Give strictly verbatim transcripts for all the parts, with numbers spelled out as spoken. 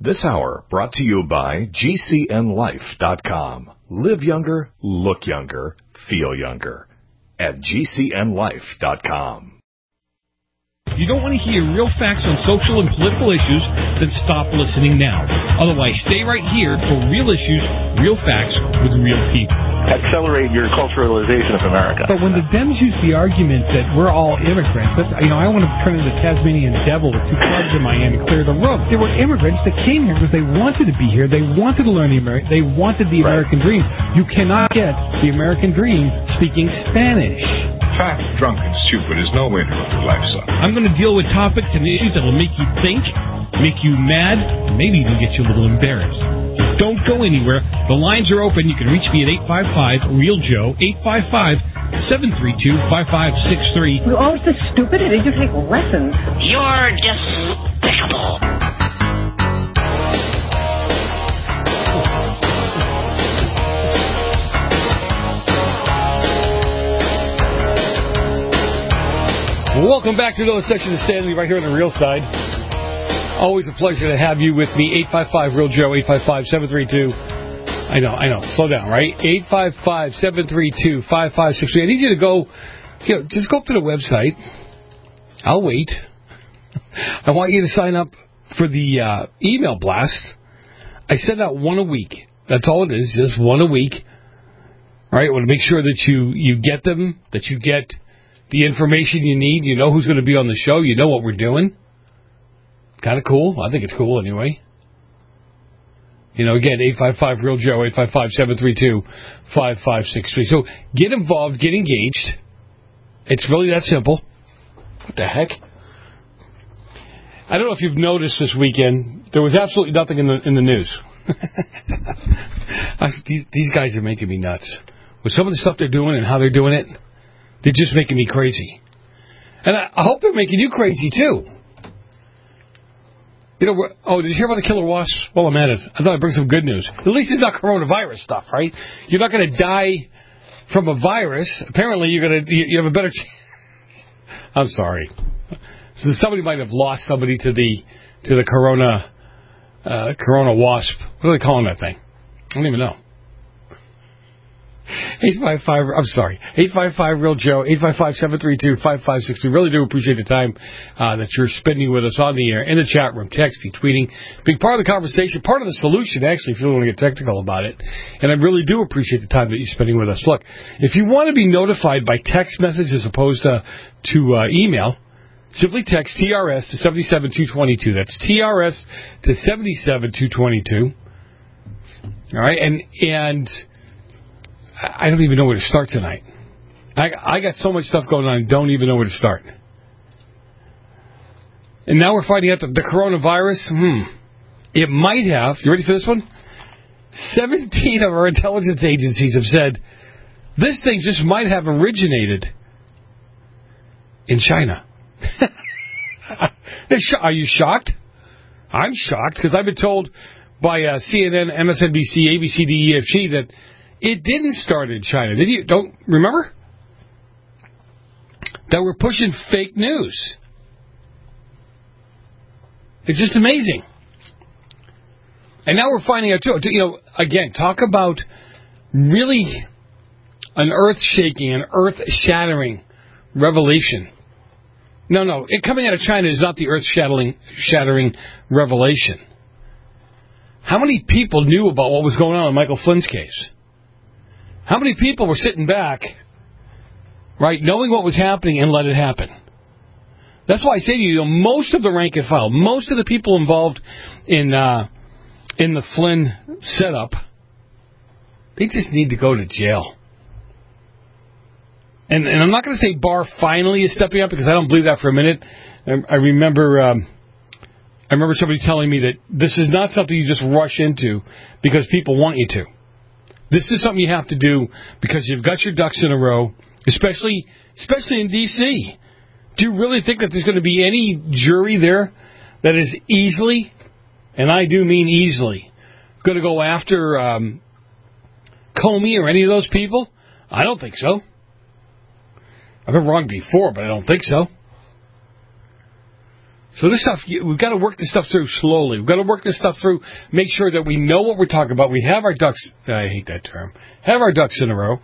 This hour brought to you by G C N life dot com. Live younger, look younger, feel younger. At G C N life dot com. If you don't want to hear real facts on social and political issues, then stop listening now. Otherwise, stay right here for real issues, real facts with real people. Accelerate your culturalization of America. But when the Dems use the argument that we're all immigrants, that's, you know, I want to turn into the Tasmanian devil with two clubs in my hand and clear the room. They were immigrants that came here because they wanted to be here. They wanted to learn the American. They wanted the Right. American dream. You cannot get the American dream speaking Spanish. Fat, drunk, and stupid is no way to live life, son. I'm going to deal with topics and issues that will make you think, make you mad, and maybe even get you a little embarrassed. Don't go anywhere. The lines are open. You can reach me at eight five five, real joe, eight five five, seven three two, five five six three. You're always so stupid. Did you take lessons? You're despicable. Welcome back to another section of Stanley right here on the Real Side. Always a pleasure to have you with me. eight five five, real joe, eight five five, seven three two. I know, I know. Slow down, right? eight five five, seven three two, five five six three. I need you to go, you know, just go up to the website. I'll wait. I want you to sign up for the uh, email blast. I send out one a week. That's all it is, just one a week. All right? I want to make sure that you, you get them, that you get the information you need. You know who's going to be on the show. You know what we're doing. Kind of cool. I think it's cool anyway. You know, again, eight five five, real joe, eight five five, seven three two, five five six three. So get involved, get engaged. It's really that simple. What the heck? I don't know if you've noticed this weekend, there was absolutely nothing in the in the news. I, these, these guys are making me nuts. With some of the stuff they're doing and how they're doing it, they're just making me crazy. And I, I hope they're making you crazy, too. You know, oh, did you hear about the killer wasps? Well, I'm at it. I thought I'd bring some good news. At least it's not coronavirus stuff, right? You're not going to die from a virus. Apparently, you're going to, you have a better chance. I'm sorry. So somebody might have lost somebody to the, to the corona, uh, corona wasp. What are they calling that thing? I don't even know. eight five five, I'm sorry, eight five five, real joe, eight five five, seven three two, five five six two. Really do appreciate the time uh, that you're spending with us on the air, in the chat room, texting, tweeting. Being part of the conversation, part of the solution, actually, if you don't want to get technical about it. And I really do appreciate the time that you're spending with us. Look, if you want to be notified by text message as opposed to, to uh, email, simply text T R S to seven seven two two two. That's T R S to seven seven two two two. All right, and and... I don't even know where to start tonight. I, I got so much stuff going on, I don't even know where to start. And now we're finding out that the coronavirus, hmm, it might have, you ready for this one? seventeen of our intelligence agencies have said this thing just might have originated in China. Are you shocked? I'm shocked because I've been told by uh, C N N, M S N B C, A B C, D E F G that it didn't start in China. Did you? Don't remember? That we're pushing fake news. It's just amazing. And now we're finding out, too, you know, again, talk about really an earth-shaking, an earth-shattering revelation. No, no, it coming out of China is not the earth-shattering shattering revelation. How many people knew about what was going on in Michael Flynn's case? How many people were sitting back, right, knowing what was happening and let it happen? That's why I say to you, you know, most of the rank and file, most of the people involved in uh, in the Flynn setup, they just need to go to jail. And, and I'm not going to say Barr finally is stepping up because I don't believe that for a minute. I, I remember um, I remember somebody telling me that this is not something you just rush into because people want you to. This is something you have to do because you've got your ducks in a row, especially especially in D C Do you really think that there's going to be any jury there that is easily, and I do mean easily, going to go after um, Comey or any of those people? I don't think so. I've been wrong before, but I don't think so. So this stuff, we've got to work this stuff through slowly. We've got to work this stuff through, make sure that we know what we're talking about. We have our ducks, I hate that term, have our ducks in a row.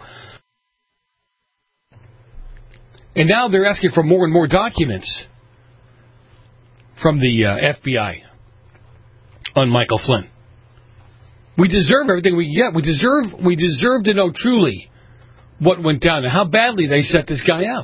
And now they're asking for more and more documents from the uh, F B I on Michael Flynn. We deserve everything we get. We deserve, we deserve to know truly what went down and how badly they set this guy up.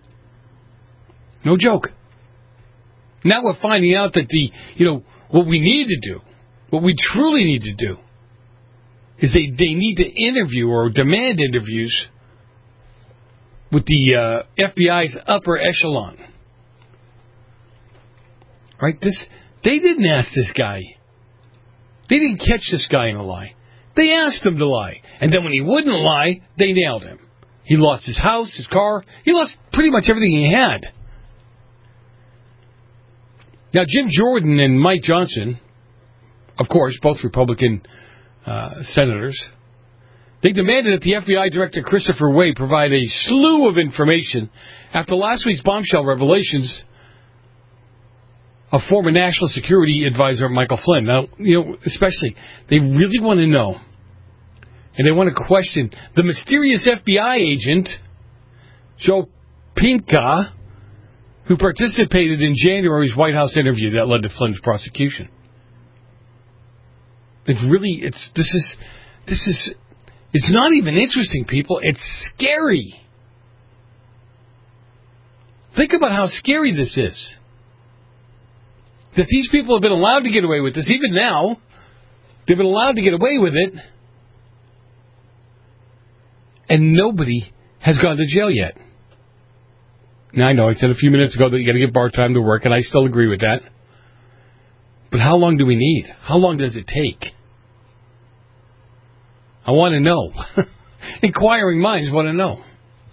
No joke. Now we're finding out that the, you know, what we need to do, what we truly need to do, is they, they need to interview or demand interviews with the uh, F B I's upper echelon. Right? This, they didn't ask this guy. They didn't catch this guy in a lie. They asked him to lie. And then when he wouldn't lie, they nailed him. He lost his house, his car. He lost pretty much everything he had. Now, Jim Jordan and Mike Johnson, of course, both Republican uh, senators, they demanded that the F B I Director Christopher Wray provide a slew of information after last week's bombshell revelations of former National Security Advisor Michael Flynn. Now, you know, especially, they really want to know, and they want to question the mysterious F B I agent, Joe Pinka, who participated in January's White House interview that led to Flynn's prosecution. It's really, it's, this is, this is, it's not even interesting, people. It's scary. Think about how scary this is. That these people have been allowed to get away with this, even now. They've been allowed to get away with it. And nobody has gone to jail yet. Now, I know I said a few minutes ago that you got to get bar time to work, and I still agree with that. But how long do we need? How long does it take? I want to know. Inquiring minds want to know.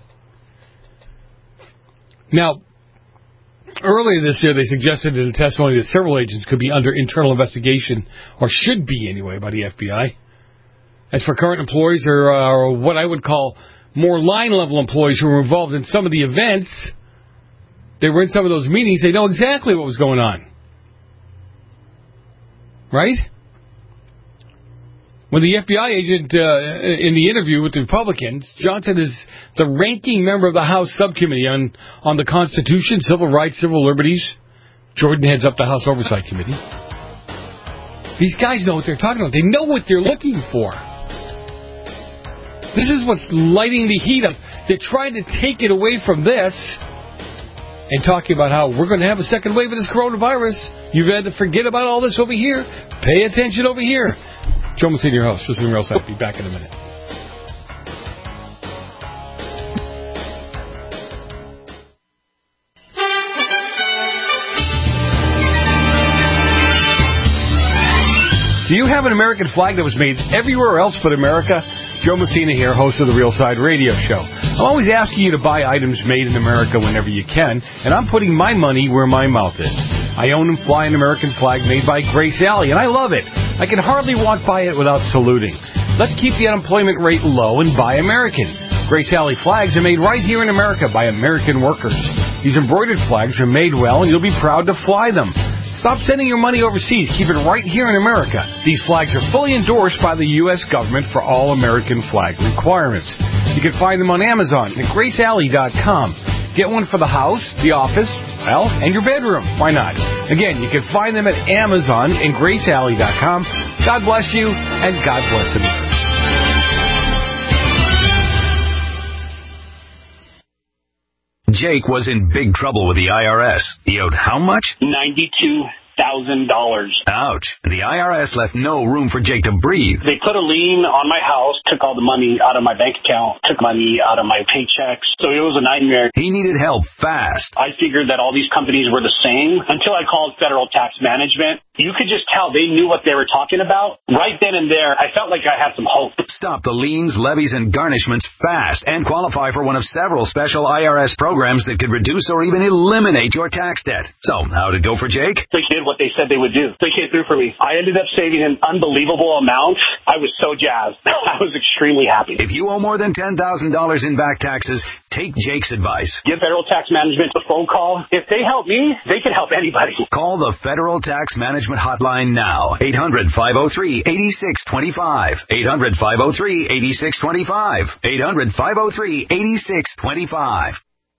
Now, earlier this year, they suggested in a testimony that several agents could be under internal investigation, or should be anyway, by the F B I. As for current employees, or, uh, or what I would call more line-level employees who were involved in some of the events, they were in some of those meetings, they know exactly what was going on. Right? When the F B I agent, uh, in the interview with the Republicans, Johnson is the ranking member of the House Subcommittee on, on the Constitution, Civil Rights, Civil Liberties. Jordan heads up the House Oversight Committee. These guys know what they're talking about. They know what they're looking for. This is what's lighting the heat up. They're trying to take it away from this and talking about how we're going to have a second wave of this coronavirus. You've had to forget about all this over here. Pay attention over here. Joe Messina, your host, listening real side. Be back in a minute. Do you have an American flag that was made everywhere else but America? Joe Messina here, host of the Real Side Radio Show. I'm always asking you to buy items made in America whenever you can, and I'm putting my money where my mouth is. I own and fly an American flag made by Grace Alley, and I love it. I can hardly walk by it without saluting. Let's keep the unemployment rate low and buy American. Grace Alley flags are made right here in America by American workers. These embroidered flags are made well, and you'll be proud to fly them. Stop sending your money overseas. Keep it right here in America. These flags are fully endorsed by the U S government for all American flag requirements. You can find them on Amazon at grace alley dot com. Get one for the house, the office, well, and your bedroom. Why not? Again, you can find them at Amazon and grace alley dot com. God bless you, and God bless America. Jake was in big trouble with the I R S. He owed how much? ninety-two thousand dollars. Ouch. The I R S left no room for Jake to breathe. They put a lien on my house, took all the money out of my bank account, took money out of my paychecks. So it was a nightmare. He needed help fast. I figured that all these companies were the same until I called Federal Tax Management. You could just tell they knew what they were talking about. Right then and there, I felt like I had some hope. Stop the liens, levies, and garnishments fast and qualify for one of several special I R S programs that could reduce or even eliminate your tax debt. So, how'd it go for Jake? They did what they said they would do. They came through for me. I ended up saving an unbelievable amount. I was so jazzed. I was extremely happy. If you owe more than ten thousand dollars in back taxes, Take Jake's advice. Give Federal Tax Management a phone call. If they help me, they can help anybody. Call the Federal Tax Management Hotline now. eight hundred, five oh three, eight six two five. eight hundred, five oh three, eight six two five. eight hundred, five oh three, eight six two five.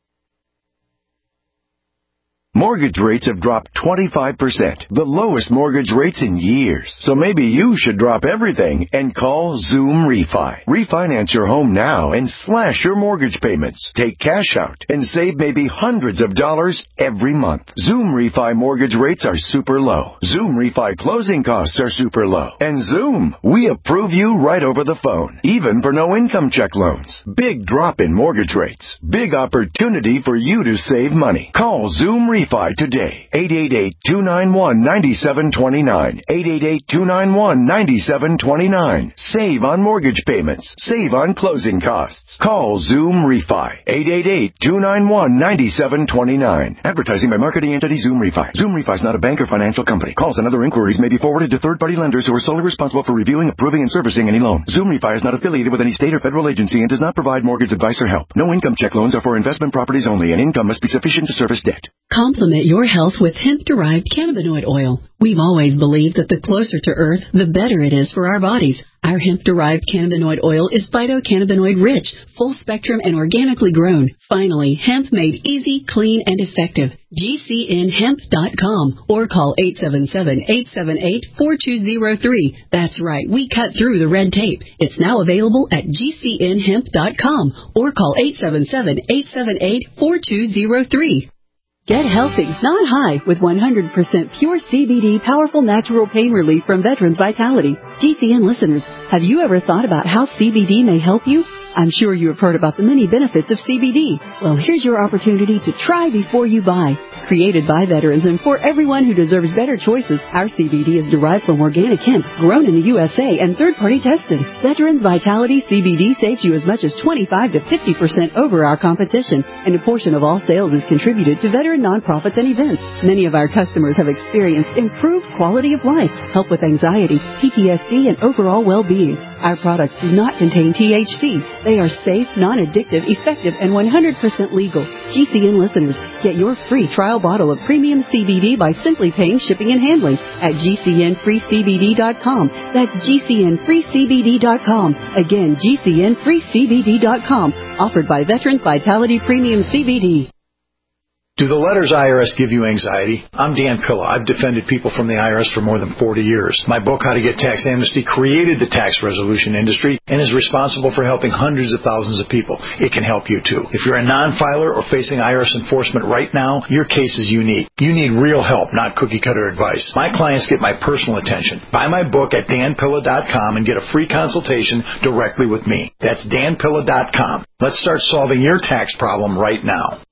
Mortgage rates have dropped twenty-five percent, the lowest mortgage rates in years. So maybe you should drop everything and call Zoom Refi. Refinance your home now and slash your mortgage payments. Take cash out and save maybe hundreds of dollars every month. Zoom Refi mortgage rates are super low. Zoom Refi closing costs are super low. And Zoom, we approve you right over the phone, even for no income check loans. Big drop in mortgage rates. Big opportunity for you to save money. Call Zoom Refi today. eight eight eight, two nine one, nine seven two nine. eight eight eight, two nine one, nine seven two nine. Save on mortgage payments. Save on closing costs. Call Zoom Refi. eight eight eight, two nine one, nine seven two nine. Advertising by marketing entity Zoom Refi. Zoom Refi is not a bank or financial company. Calls and other inquiries may be forwarded to third-party lenders who are solely responsible for reviewing, approving, and servicing any loan. Zoom Refi is not affiliated with any state or federal agency and does not provide mortgage advice or help. No income check loans are for investment properties only, and income must be sufficient to service debt. Complement your health with hemp-derived cannabinoid oil. We've always believed that the closer to Earth, the better it is for our bodies. Our hemp-derived cannabinoid oil is phytocannabinoid-rich, full-spectrum, and organically grown. Finally, hemp made easy, clean, and effective. G C N hemp dot com or call eight seven seven, eight seven eight, four two zero three. That's right, we cut through the red tape. It's now available at G C N hemp dot com or call eight seven seven, eight seven eight, four two zero three. Get healthy, not high, with one hundred percent pure C B D powerful natural pain relief from Veterans Vitality. G C N listeners, have you ever thought about how C B D may help you? I'm sure you have heard about the many benefits of C B D. Well, here's your opportunity to try before you buy. Created by veterans and for everyone who deserves better choices, our C B D is derived from organic hemp, grown in the U S A, and third-party tested. Veterans Vitality C B D saves you as much as twenty-five to fifty percent over our competition, and a portion of all sales is contributed to veteran nonprofits and events. Many of our customers have experienced improved quality of life, help with anxiety, P T S D, and overall well-being. Our products do not contain T H C. They are safe, non-addictive, effective, and one hundred percent legal. G C N listeners, get your free trial bottle of premium C B D by simply paying shipping and handling at G C N free C B D dot com. That's G C N free C B D dot com. Again, G C N free C B D dot com. Offered by Veterans Vitality Premium C B D. Do the letters I R S give you anxiety? I'm Dan Pilla. I've defended people from the I R S for more than forty years. My book, How to Get Tax Amnesty, created the tax resolution industry and is responsible for helping hundreds of thousands of people. It can help you, too. If you're a non-filer or facing I R S enforcement right now, your case is unique. You need real help, not cookie-cutter advice. My clients get my personal attention. Buy my book at Dan Pilla dot com and get a free consultation directly with me. That's Dan Pilla dot com. Let's start solving your tax problem right now.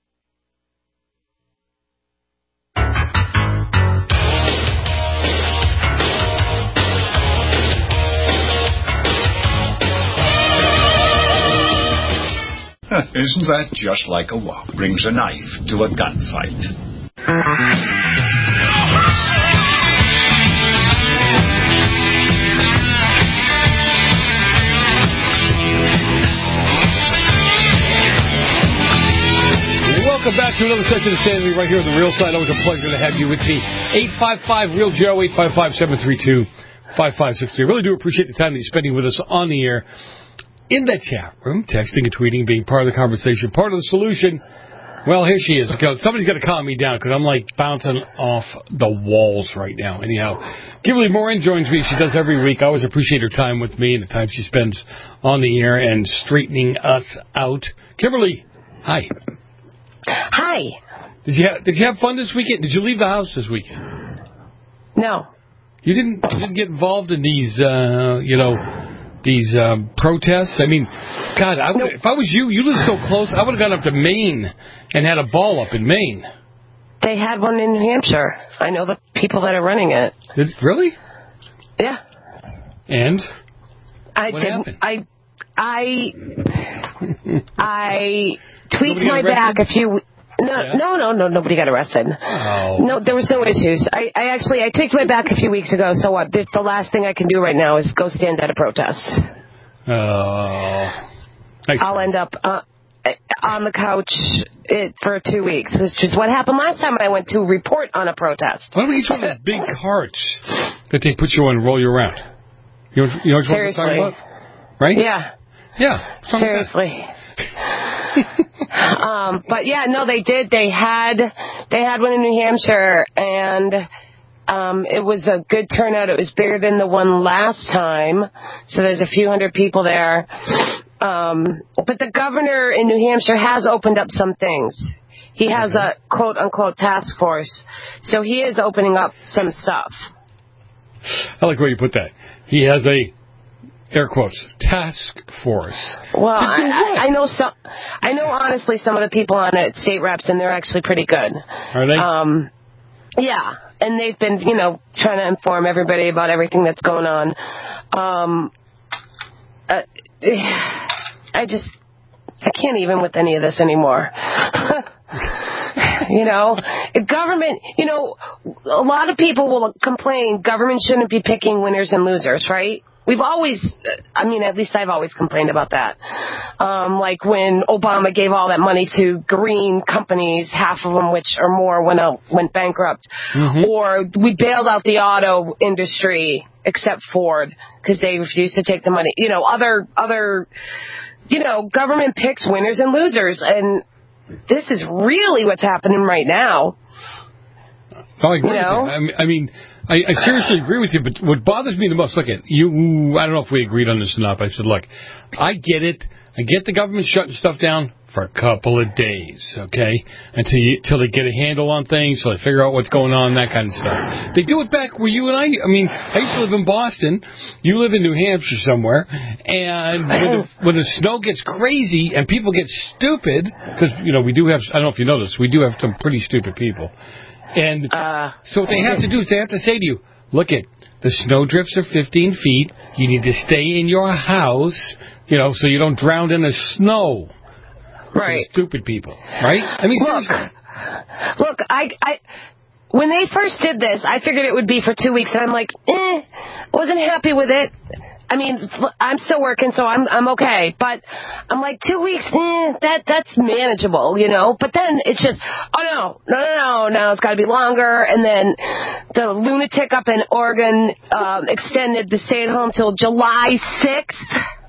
Isn't that just like a wop? Brings a knife to a gunfight. Welcome back to another session of Stanley right here on the Real Side. Always a pleasure to have you with me. eight five five, REAL Joe, eight five five, seven three two, five five six three. I really do appreciate the time that you're spending with us on the air. In the chat room, texting and tweeting, being part of the conversation, part of the solution. Well, here she is. Somebody's got to calm me down because I'm like bouncing off the walls right now. Anyhow, Kimberly Moran joins me. She does every week. I always appreciate her time with me and the time she spends on the air and straightening us out. Kimberly, hi. Hi. Did you have, did you have fun this weekend? Did you leave the house this weekend? No. You didn't. You didn't get involved in these, uh, you know. These um, protests. I mean, God, I would, nope. If I was you, you live so close, I would have gone up to Maine and had a ball up in Maine. They had one in New Hampshire. I know the people that are running it. Did, really? Yeah. And? I what did. happened? I I I tweaked my back a few. No, yeah. no, no, no, nobody got arrested. Oh. No, there was no issues. I, I actually, I tweaked my back a few weeks ago, so what? This, the last thing I can do right now is go stand at a protest. Oh. I'll end up, uh, on the couch it, for two weeks, which is what happened last time I went to report on a protest. Why don't we get one of those big carts that they put you on and roll you around? You know, you know what Seriously. I'm talking about? Right? Yeah. Yeah. Seriously. um, but yeah, no, they did. They had they had one in New Hampshire, and um, it was a good turnout. It was bigger than the one last time, so there's a few hundred people there. Um, but the governor in New Hampshire has opened up some things. He has a quote-unquote task force, so he is opening up some stuff. I like where you put that. He has a, air quotes, task force. Well, I, I know some. I know honestly some of the people on it, state reps, and they're actually pretty good. Are they? Um, yeah, and they've been, you know, trying to inform everybody about everything that's going on. Um, uh, I just, I can't even with any of this anymore. You know, government, you know, a lot of people will complain government shouldn't be picking winners and losers, right? We've always, I mean, at least I've always complained about that. Um, like when Obama gave all that money to green companies, half of them, which or more, went out, went bankrupt. Mm-hmm. Or we bailed out the auto industry, except Ford, because they refused to take the money. You know, other, other, you know, government picks winners and losers. And this is really what's happening right now. Oh, I agree you know? with you. I mean, I, I seriously agree with you, but what bothers me the most, look at you, I don't know if we agreed on this or not, but I said, look, I get it. I get the government shutting stuff down for a couple of days, okay, until you, until they get a handle on things, so they figure out what's going on, that kind of stuff. They do it back where you and I, I mean, I used to live in Boston. You live in New Hampshire somewhere, and when the, when the snow gets crazy and people get stupid, because, you know, we do have, I don't know if you know this, we do have some pretty stupid people. And uh, so what they have to do is they have to say to you, look it, the snow drifts are fifteen feet. You need to stay in your house, you know, so you don't drown in the snow. Right. Stupid people, right? I mean, look, seriously. Look, I, I, when they first did this, I figured it would be for two weeks, and I'm like, eh, wasn't happy with it. I mean, I'm still working, so I'm I'm okay. But I'm like, two weeks, eh, that that's manageable, you know. But then it's just, oh no, no, no, no, no, it's got to be longer. And then the lunatic up in Oregon um, extended the stay-at-home till July sixth.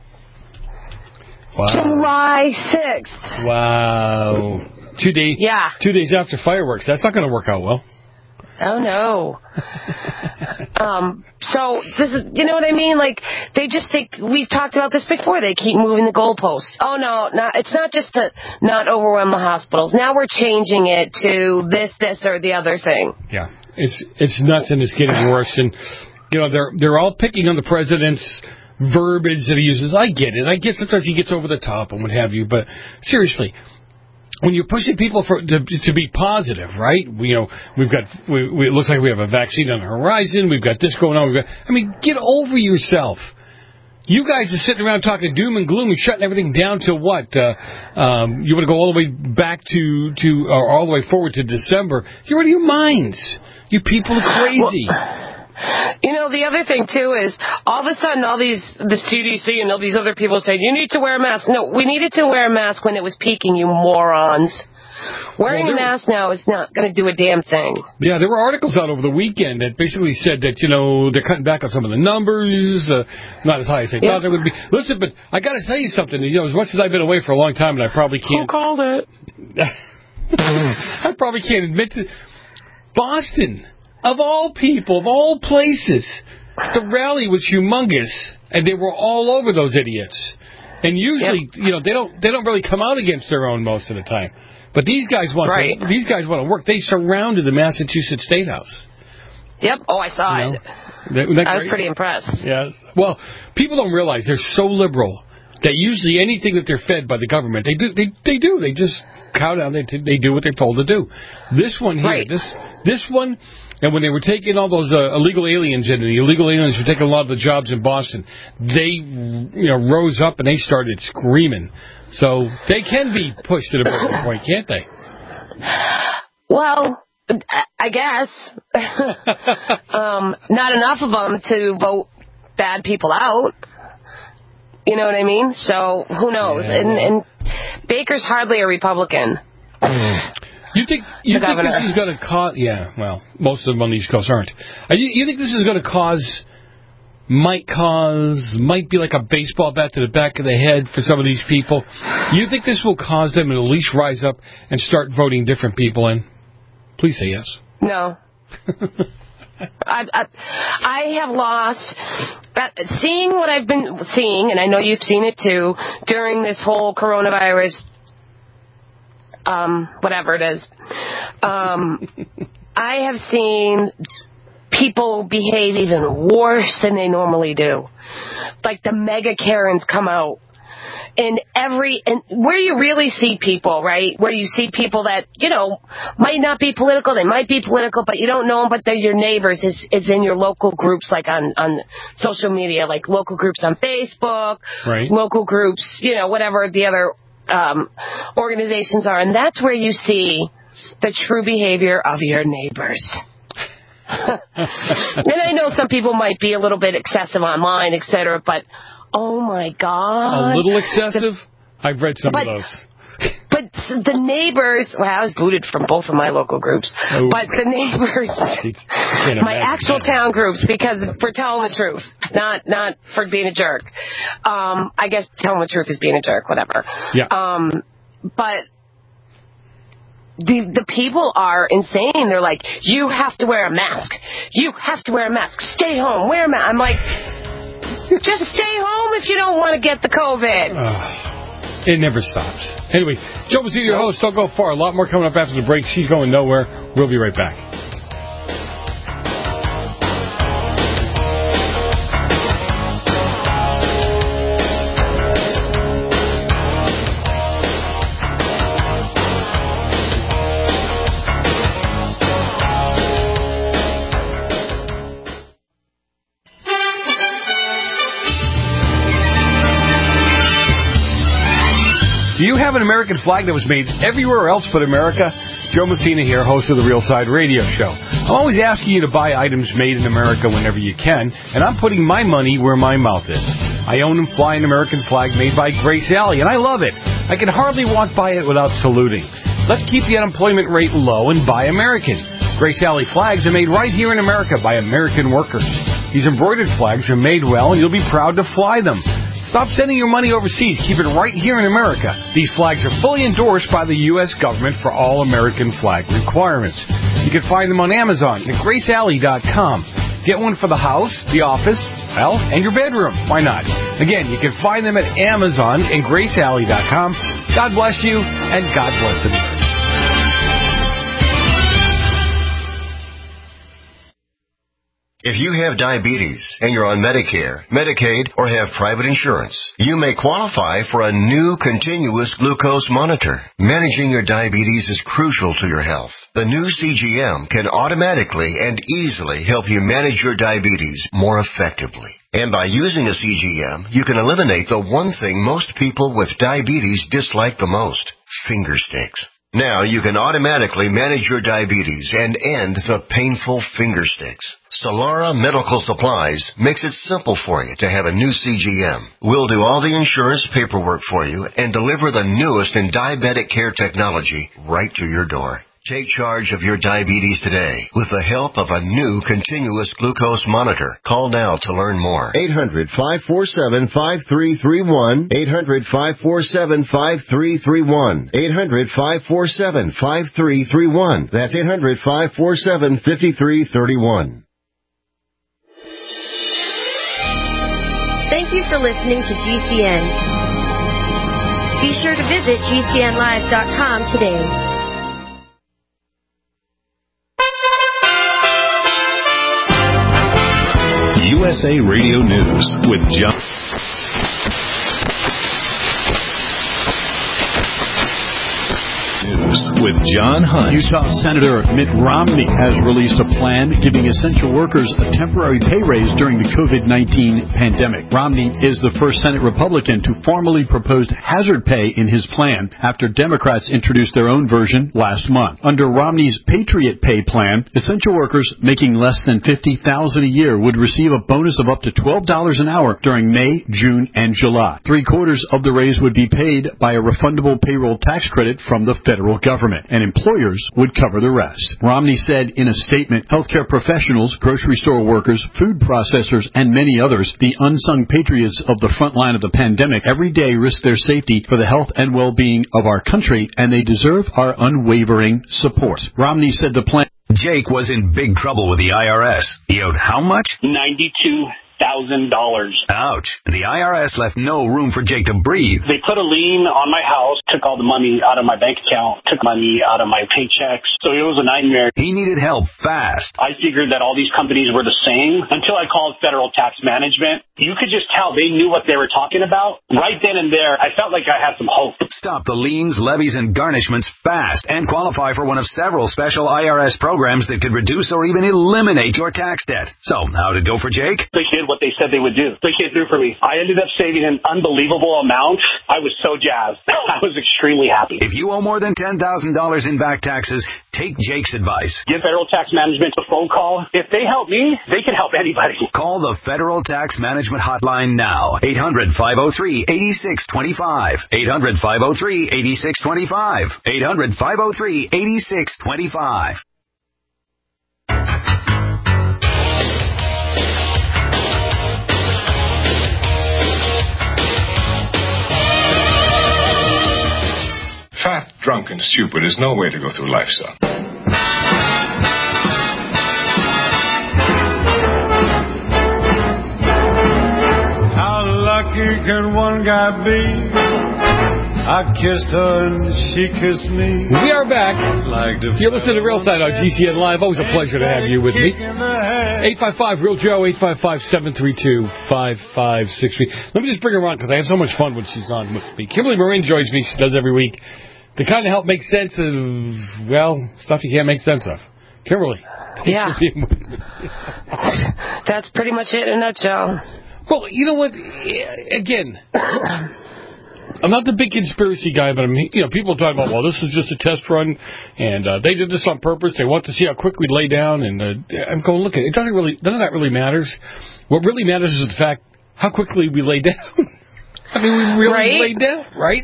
Wow. July sixth. Wow. Two days. Yeah. Two days after fireworks. That's not going to work out well. Oh no. um. So this is, you know what I mean? Like they just think we've talked about this before. They keep moving the goalposts. Oh no, not it's not just to not overwhelm the hospitals. Now we're changing it to this, this, or the other thing. Yeah, it's it's nuts and it's getting worse. And you know they're they're all picking on the president's verbiage that he uses. I get it. I get sometimes he gets over the top and what have you. But seriously, when you're pushing people for to, to be positive, right? We, you know, we've got. We, we, it looks like we have a vaccine on the horizon. We've got this going on. We've got, I mean, get over yourself. You guys are sitting around talking doom and gloom and shutting everything down to what? Uh, um, you want to go all the way back to to or all the way forward to December? You're out of your minds. You people are crazy. Well, you know, the other thing, too, is all of a sudden all these, the C D C and all these other people say, you need to wear a mask. No, we needed to wear a mask when it was peaking, you morons. Wearing well, a mask now is not going to do a damn thing. Yeah, there were articles out over the weekend that basically said that, you know, they're cutting back on some of the numbers, uh, not as high as they yeah. thought they would be. Listen, but I got to tell you something. You know, as much as I've been away for a long time, and I probably can't. Who called it? I probably can't admit to Boston. Of all people, of all places, the rally was humongous, and they were all over those idiots. And usually, yep. you know, they don't they don't really come out against their own most of the time. But these guys want right. to, these guys want to work. They surrounded the Massachusetts State House. Yep. Oh, I saw you know? it. That, that I was great? pretty impressed. Yeah. Well, people don't realize they're so liberal that usually anything that they're fed by the government, they do. They they do. They just cow down. They they do what they're told to do. This one here, right. this this one. And when they were taking all those uh, illegal aliens in, and the illegal aliens were taking a lot of the jobs in Boston, they, you know, rose up and they started screaming. So they can be pushed to the breaking point, can't they? Well, I guess. um, not enough of them to vote bad people out. You know what I mean? So who knows? Yeah. And, and Baker's hardly a Republican. You think you think this is going to cause? Yeah, well, most of them on the East Coast aren't. Uh, you, you think this is going to cause? Might cause, might be like a baseball bat to the back of the head for some of these people. You think this will cause them to at least rise up and start voting different people in? Please say yes. No. I, I, I have lost, uh, seeing what I've been seeing, and I know you've seen it too, during this whole coronavirus, um, whatever it is. Um, I have seen people behave even worse than they normally do. Like the mega Karens come out. And every, and where you really see people, right, where you see people that, you know, might not be political, they might be political, but you don't know them, but they're your neighbors, is, is in your local groups, like on, on social media, like local groups on Facebook, right. Local groups, you know, whatever the other um, organizations are. And that's where you see the true behavior of your neighbors. And I know some people might be a little bit excessive online, et cetera, but oh my God. A little excessive? The, I've read some but, of those. But the neighbors, well, I was booted from both of my local groups, oh. but the neighbors, my actual that. town groups, because for telling the truth, not not for being a jerk. Um, I guess telling the truth is being a jerk, whatever. Yeah. Um, but The the people are insane. They're like, you have to wear a mask. You have to wear a mask. Stay home. Wear a mask. I'm like, just stay home if you don't want to get the COVID. Uh, it never stops. Anyway, Joe Mazzini, your host. Don't go far. A lot more coming up after the break. She's going nowhere. We'll be right back. Do you have an American flag that was made everywhere else but America? Joe Messina here, host of the Real Side Radio Show. I'm always asking you to buy items made in America whenever you can, and I'm putting my money where my mouth is. I own and fly an American flag made by Grace Alley, and I love it. I can hardly walk by it without saluting. Let's keep the unemployment rate low and buy American. Grace Alley flags are made right here in America by American workers. These embroidered flags are made well, and you'll be proud to fly them. Stop sending your money overseas. Keep it right here in America. These flags are fully endorsed by the U S government for all American flag requirements. You can find them on Amazon at grace alley dot com. Get one for the house, the office, well, and your bedroom. Why not? Again, you can find them at Amazon and grace alley dot com. God bless you, and God bless America. If you have diabetes and you're on Medicare, Medicaid, or have private insurance, you may qualify for a new continuous glucose monitor. Managing your diabetes is crucial to your health. The new C G M can automatically and easily help you manage your diabetes more effectively. And by using a C G M, you can eliminate the one thing most people with diabetes dislike the most, finger sticks. Now you can automatically manage your diabetes and end the painful finger sticks. Solara Medical Supplies makes it simple for you to have a new C G M. We'll do all the insurance paperwork for you and deliver the newest in diabetic care technology right to your door. Take charge of your diabetes today with the help of a new continuous glucose monitor. Call now to learn more. eight hundred, five four seven, five three three one. eight hundred, five four seven, five three three one. eight hundred, five four seven, five three three one. That's eight hundred, five four seven, five three three one. Thank you for listening to G C N. Be sure to visit G C N live dot com today. U S A Radio News with John. News. News with John Hunt. Utah Senator Mitt Romney has released a plan giving essential workers a temporary pay raise during the COVID nineteen pandemic. Romney is the first Senate Republican to formally propose hazard pay in his plan after Democrats introduced their own version last month. Under Romney's Patriot Pay plan, essential workers making less than fifty thousand dollars a year would receive a bonus of up to twelve dollars an hour during May, June, and July. Three quarters of the raise would be paid by a refundable payroll tax credit from the federal government, and employers would cover the rest. Romney said in a statement, healthcare professionals, grocery store workers, food processors, and many others, the unsung patriots of the front line of the pandemic, every day risk their safety for the health and well-being of our country, and they deserve our unwavering support. Romney said the plan... Jake was in big trouble with the I R S. He owed how much? ninety-two thousand dollars. Ouch. And the I R S left no room for Jake to breathe. They put a lien on my house, took all the money out of my bank account, took money out of my paychecks. So it was a nightmare. He needed help fast. I figured that all these companies were the same until I called Federal Tax Management. You could just tell they knew what they were talking about. Right then and there, I felt like I had some hope. Stop the liens, levies, and garnishments fast and qualify for one of several special I R S programs that could reduce or even eliminate your tax debt. So, how'd it go for Jake? They did what they said they would do. They came through for me. I ended up saving an unbelievable amount. I was so jazzed. I was extremely happy. If you owe more than ten thousand dollars in back taxes, take Jake's advice. Give Federal Tax Management a phone call. If they help me, they can help anybody. Call the Federal Tax Management Hotline now. eight hundred, five oh three, eight six two five. eight hundred, five oh three, eight six two five. eight hundred, five oh three, eight six two five. Fat, drunk, and stupid is no way to go through life, son. How lucky can one guy be? I kissed her and she kissed me. We are back. Like You're listening to Real Side on G C N Live. Always a pleasure to have you with me. eight five five Real Joe, eight five five, seven three two, five five six three. Let me just bring her on because I have so much fun when she's on with me. Kimberly Marin joins me. She does every week to kind of help make sense of, well, stuff you can't make sense of. Kimberly. Yeah. That's pretty much it in a nutshell. Well, you know what? Again, I'm not the big conspiracy guy, but I'm, you know, people talk about, well, this is just a test run, and uh, they did this on purpose. They want to see how quick we lay down, and uh, I'm going, look, it doesn't really, none of that really matters. What really matters is the fact how quickly we lay down. I mean, we really right? laid down, right?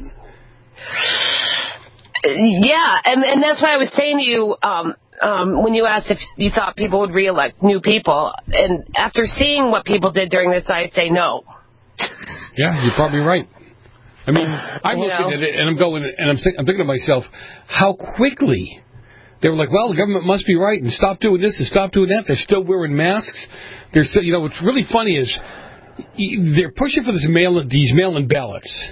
Yeah, and and that's why I was saying to you um, um, when you asked if you thought people would reelect new people, and after seeing what people did during this, I'd say no. Yeah, you're probably right. I mean, I'm you looking know. at it, and I'm going, and I'm, think, I'm thinking to myself, how quickly they were like, well, the government must be right, and stop doing this and stop doing that. They're still wearing masks. They're still, you know, what's really funny is they're pushing for this mail, these mail-in ballots,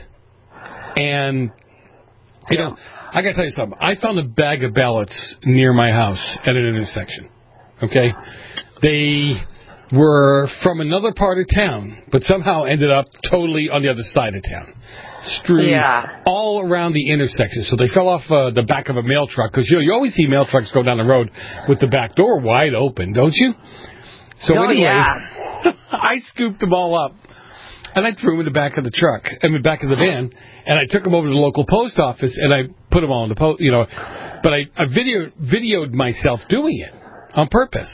and you know, I got to tell you something. I found a bag of ballots near my house at an intersection. Okay, they were from another part of town, but somehow ended up totally on the other side of town. Strewn yeah. all around the intersection. So they fell off uh, the back of a mail truck. Because, you know, you always see mail trucks go down the road with the back door wide open, don't you? So oh, anyway, yeah. I scooped them all up. And I threw them in the back of the truck, in the back of the van, and I took them over to the local post office, and I put them all in the post, you know. But I, I video, videoed myself doing it on purpose.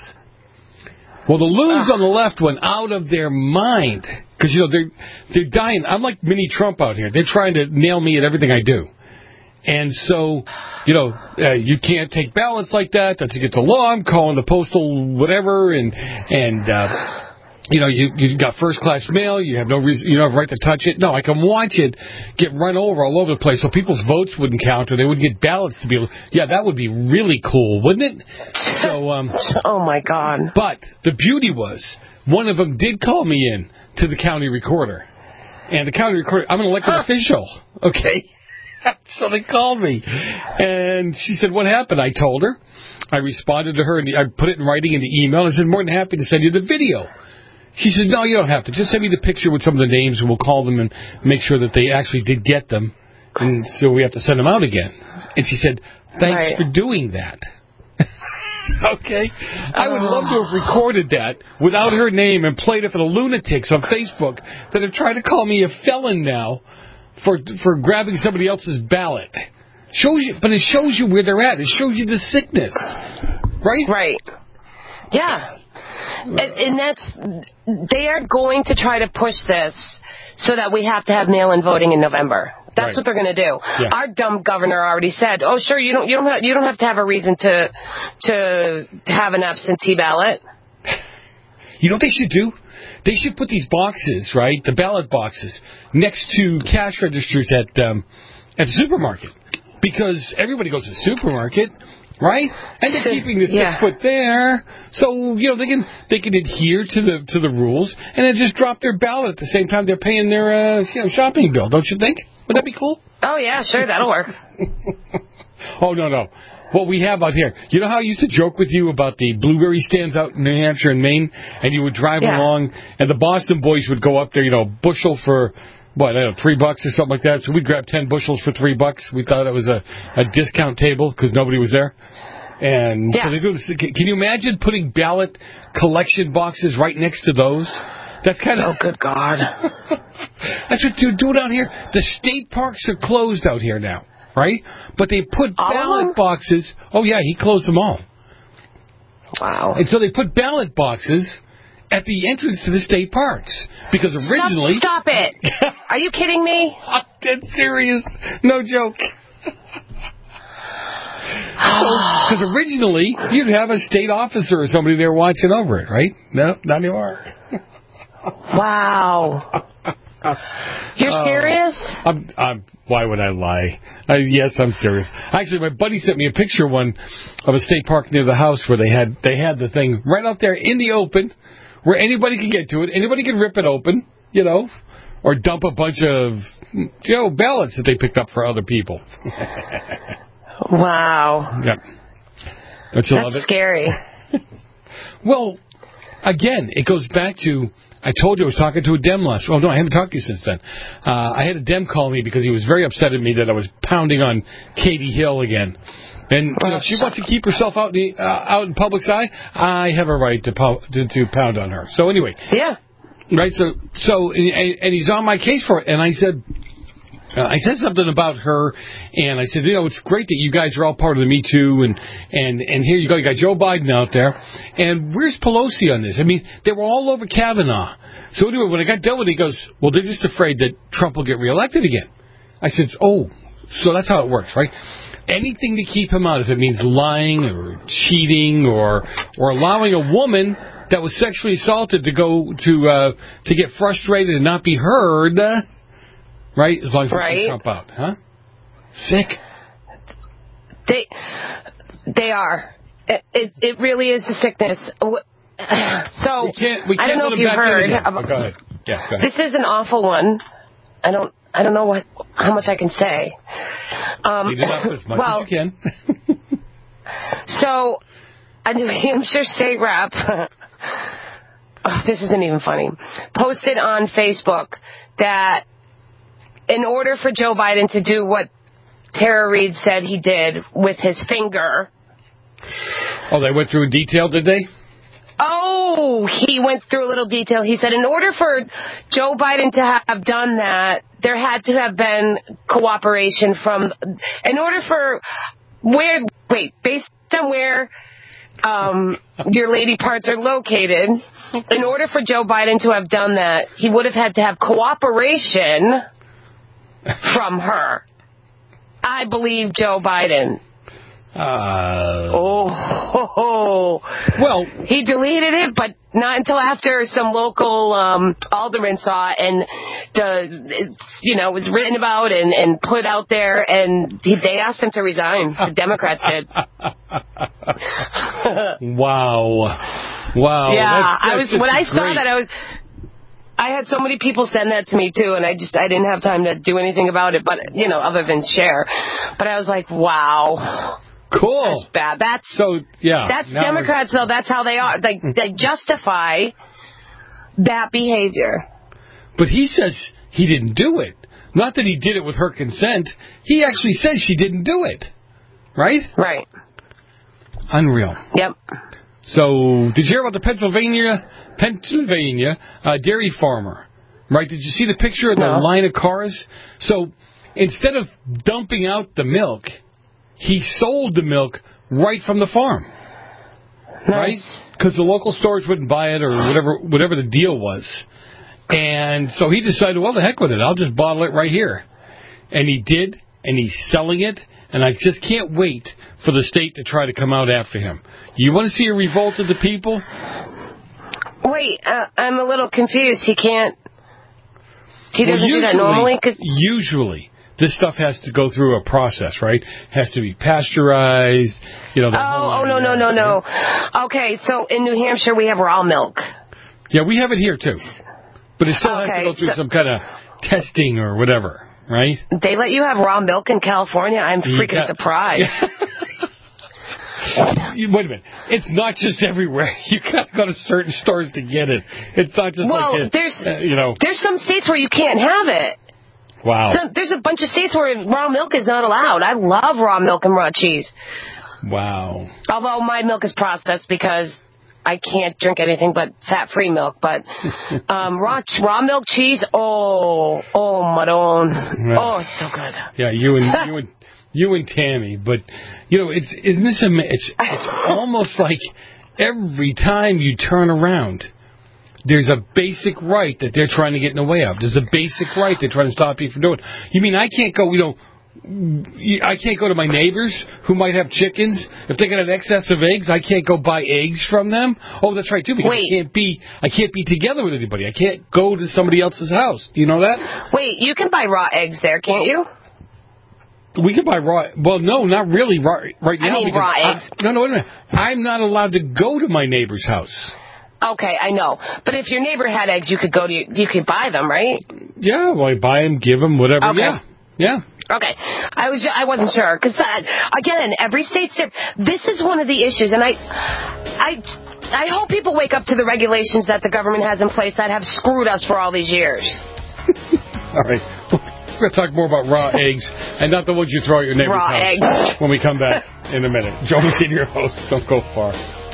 Well, the loons on the left went out of their mind. Because, you know, they're, they're dying. I'm like mini Trump out here. They're trying to nail me at everything I do. And so, you know, uh, you can't take ballots like that. That's against the law. I'm calling the postal whatever. And, and uh, you know, you, you've got first-class mail. You have no reason, you don't have a right to touch it. No, I can watch it get run over all over the place so people's votes wouldn't count or they wouldn't get ballots to be able. Yeah, that would be really cool, wouldn't it? So, um, oh, my God. But the beauty was one of them did call me in to the county recorder. And the county recorder, I'm an elected huh. official, okay? So they called me. And she said, what happened? I told her. I responded to her, and I put it in writing in the email. I said, more than happy to send you the video. She says, no, you don't have to. Just send me the picture with some of the names, and we'll call them and make sure that they actually did get them. And so we have to send them out again. And she said, Thanks Right. for doing that. Okay? I would love to have recorded that without her name and played it for the lunatics on Facebook that have tried to call me a felon now for for grabbing somebody else's ballot. Shows you, but it shows you where they're at. It shows you the sickness. Right? Right. Yeah. And, and that's, they are going to try to push this so that we have to have mail-in voting in November. That's Right. what they're going to do. Yeah. Our dumb governor already said, "Oh, sure, you don't, you don't, have, you don't have to have a reason to, to, to have an absentee ballot." You know what they should do? They should put these boxes, right, the ballot boxes, next to cash registers at um, at the supermarket, because everybody goes to the supermarket. Right, and they're keeping the six Yeah. foot there, so you know they can they can adhere to the to the rules, and then just drop their ballot at the same time they're paying their uh, you know shopping bill. Don't you think? Would that be cool? Oh yeah, sure, that'll work. Oh no no, what we have out here. You know how I used to joke with you about the blueberry stands out in New Hampshire and Maine, and you would drive Yeah. along, and the Boston boys would go up there, you know, bushel for. What, I don't know, three bucks or something like that. So we'd grab ten bushels for three bucks. We thought it was a, a discount table because nobody was there. And Yeah. so they do this. Can you imagine putting ballot collection boxes right next to those? That's kind of. Oh, good God. That's what you do down here. The state parks are closed out here now, right? But they put All of ballot them? boxes. Oh, yeah, he closed them all. Wow. And so they put ballot boxes at the entrance to the state parks. Because originally. Stop, stop it. Are you kidding me? I'm dead serious. No joke. Because originally, you'd have a state officer or somebody there watching over it, right? No, not anymore. Wow. You're Oh. serious? I'm, I'm, why would I lie? I, yes, I'm serious. Actually, my buddy sent me a picture one of a state park near the house where they had they had the thing right out there in the open, where anybody can get to it. Anybody can rip it open, you know, or dump a bunch of you know ballots that they picked up for other people. Wow. Yeah. Don't you love That's it? scary. Well, again, it goes back to, I told you I was talking to a Dem last, oh no, I haven't talked to you since then. Uh, I had a Dem call me because he was very upset at me that I was pounding on Katie Hill again. And you know, if she wants to keep herself out in, the, uh, out in public's eye, I have a right to, po- to, to pound on her. So anyway. Yeah. Right, so, so and, and he's on my case for it. And I said, Uh, I said something about her, and I said, you know, it's great that you guys are all part of the Me Too, and, and, and here you go, you got Joe Biden out there, and where's Pelosi on this? I mean, they were all over Kavanaugh. So anyway, when I got done with it, he goes, well, they're just afraid that Trump will get reelected again. I said, oh, so that's how it works, right? Anything to keep him out, if it means lying or cheating or or allowing a woman that was sexually assaulted to go to uh, to get frustrated and not be heard. Uh, Right? As long as right. we Trump out. Huh? Sick. They they are. It, it, it really is a sickness. So, we can't, we can't I don't know let if him you back in heard. again. About, oh, go ahead. Yeah, go ahead. This is an awful one. I don't I don't know what how much I can say. Um, Leave it up as much well, as you can. So, a New Hampshire state rep, oh, this isn't even funny, posted on Facebook that in order for Joe Biden to do what Tara Reid said he did with his finger. Oh, they went through in detail, did they? Oh, he went through a little detail. He said in order for Joe Biden to have done that, there had to have been cooperation from, in order for, where, wait, based on where um, your lady parts are located, in order for Joe Biden to have done that, he would have had to have cooperation from her. I believe Joe Biden. Uh, oh, ho, ho. Well, he deleted it, but not until after some local um, alderman saw it, and the it's, you know, it was written about and, and put out there, and he, they asked him to resign. The Democrats did. Wow, wow. Yeah, that's, that's I was when I saw great. that I was. I had so many people send that to me too, and I just I didn't have time to do anything about it, but you know, other than share. But I was like, wow. Cool. That's bad. That's so yeah. That's Democrats, though. That's how they are. They they justify that behavior. But he says he didn't do it. Not that he did it with her consent. He actually says she didn't do it. right? Right. Unreal. Yep. So, did you hear about the Pennsylvania Pennsylvania uh, dairy farmer? Right? Did you see the picture of the No. line of cars? So, instead of dumping out the milk, he sold the milk right from the farm. Nice. Right? Because the local stores wouldn't buy it or whatever whatever the deal was. And so he decided, well, the heck with it. I'll just bottle it right here. And he did, and he's selling it. And I just can't wait for the state to try to come out after him. You want to see a revolt of the people? Wait, uh, I'm a little confused. He can't... He Well, doesn't do that usually- normally? 'Cause- Usually, this stuff has to go through a process, right? Has to be pasteurized. You know. The whole Oh, oh, no, no, no, no. Okay, so in New Hampshire we have raw milk. Yeah, we have it here, too. But it still has to Okay, go through so- some kind of testing or whatever, right? They let you have raw milk in California? I'm You freaking got- surprised. You- Wait a minute. It's not just everywhere. You got to go to certain stores to get it. It's not just Well, like, a, there's uh, you know. there's some states where you can't have it. Wow. So there's a bunch of states where raw milk is not allowed. I love raw milk and raw cheese. Wow. Although my milk is processed because I can't drink anything but fat-free milk. But um, raw raw milk cheese, oh, oh, Madone. Oh, it's so good. Yeah, you and you and you and Tammy, but you know, it's isn't this ama- it's it's almost like every time you turn around, there's a basic right that they're trying to get in the way of. There's a basic right they're trying to stop you from doing. You mean I can't go, you know, I can't go to my neighbors who might have chickens. If they got an excess of eggs, I can't go buy eggs from them. Oh, that's right, too, because Wait. I can't be I can't be together with anybody. I can't go to somebody else's house. Do you know that? Wait, you can buy raw eggs there, can't you? We can buy raw. Well, no, not really right, right I now. mean because raw I- eggs. no, no, wait a minute. I'm not allowed to go to my neighbor's house. Okay, I know. But if your neighbor had eggs, you could go to you could buy them, right? Yeah, well, I buy them, give them, whatever. Okay. Yeah, yeah. Okay, I was I wasn't sure because again, every state's different. This is one of the issues, and I, I, I hope people wake up to the regulations that the government has in place that have screwed us for all these years. All right, we're going to talk more about raw eggs and not the ones you throw at your neighbor's Raw house eggs. when we come back in a minute. Joe McKinney, your host. Don't go far.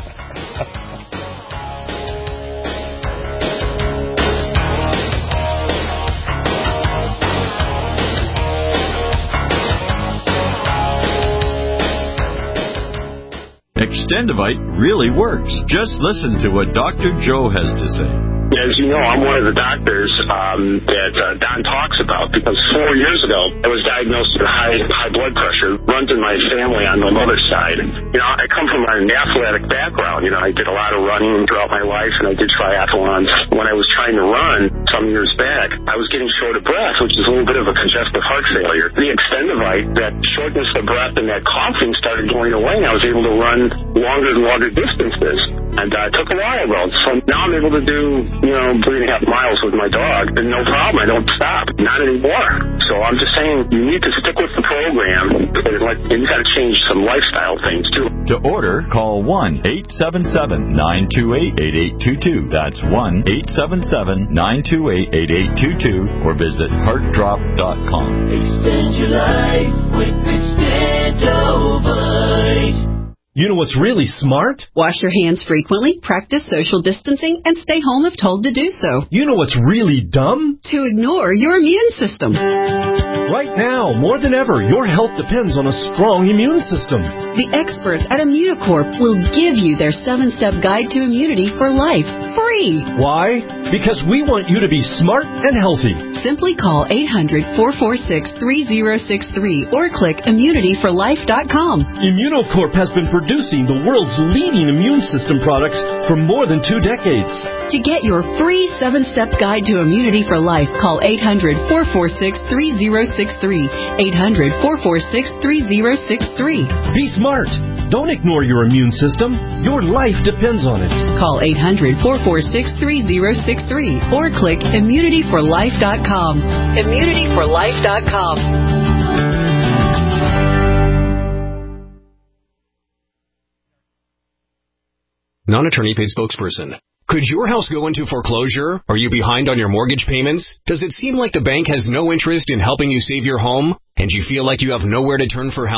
Extendivite really works. Just listen to what Doctor Joe has to say. As you know, I'm one of the doctors um, that uh, Don talks about because four years ago I was diagnosed with high high blood pressure. Runs in my family on my mother's side. You know, I come from an athletic background. You know, I did a lot of running throughout my life, and I did triathlons. When I was trying to run some years back, I was getting short of breath, which is a little bit of a congestive heart failure. The Extendivite, that shortness of breath and that coughing started going away, and I was able to run longer and longer distances. And uh, it took a while, though. So now I'm able to do, you know, three and a half miles with my dog, and no problem. I don't stop. Not anymore. So I'm just saying, you need to stick with the program. And like, you got to change some lifestyle things, too. To order, call one eight seven seven, nine two eight, eight eight two two. That's one eight seven seven, nine two eight, eight eight two two, or visit heart drop dot com. Extend your life with Extendovite. You know what's really smart? Wash your hands frequently, practice social distancing, and stay home if told to do so. You know what's really dumb? To ignore your immune system. Right now, more than ever, your health depends on a strong immune system. The experts at Immunocorp will give you their seven-step guide to immunity for life, free. Why? Because we want you to be smart and healthy. Simply call eight hundred, four four six, three zero six three or click immunity for life dot com. Immunocorp has been producing the world's leading immune system products for more than two decades. To get your free seven-step guide to immunity for life, call eight hundred, four four six, three zero six three. eight hundred, four four six, three zero six three. Be smart. Don't ignore your immune system. Your life depends on it. Call eight hundred, four four six, three zero six three or click immunity for life dot com. immunity for life dot com. Non-attorney paid spokesperson. Could your house go into foreclosure? Are you behind on your mortgage payments? Does it seem like the bank has no interest in helping you save your home? And you feel like you have nowhere to turn for help?